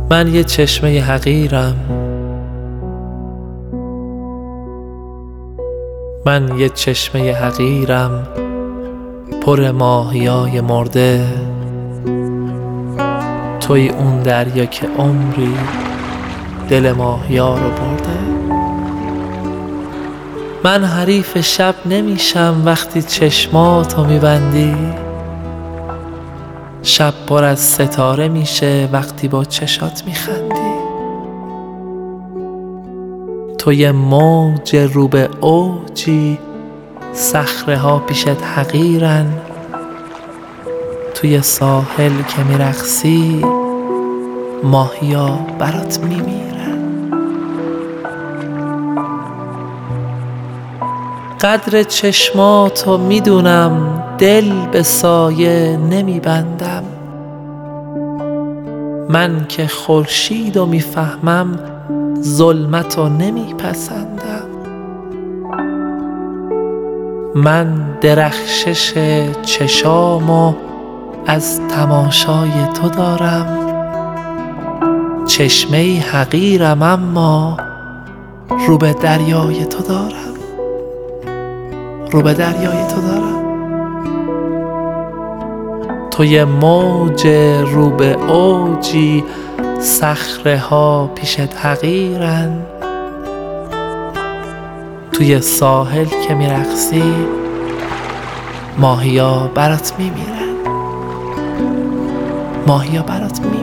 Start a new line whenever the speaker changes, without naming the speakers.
من یه چشمه حقیرم، من یه چشمه حقیرم پر ماهیای مرده. توی اون دریا که عمری دل ماهیا رو برده. من حریف شب نمیشم وقتی چشماتو میبندی، شب پر از ستاره میشه وقتی با چشات میخندی. تو یه موج رو به اوجی، صخره ها پیشت حقیرن. توی ساحل که میرقصی، ماهیا برات میمیرن. قدر چشماتو میدونم، دل به سایه نمیبندم. من که خورشیدو میفهمم، ظلمتو نمیپسندم. من درخشش چشامو از تماشای تو دارم. چشمه حقیرم اما رو به دریای تو دارم، رو به دریای تو دارم. تو یه موج رو به اوجی، صخره ها پیشت حقیرن. توی ساحل که میرقصی، ماهیا برات میمیرن، ماهیا برات میمیرن.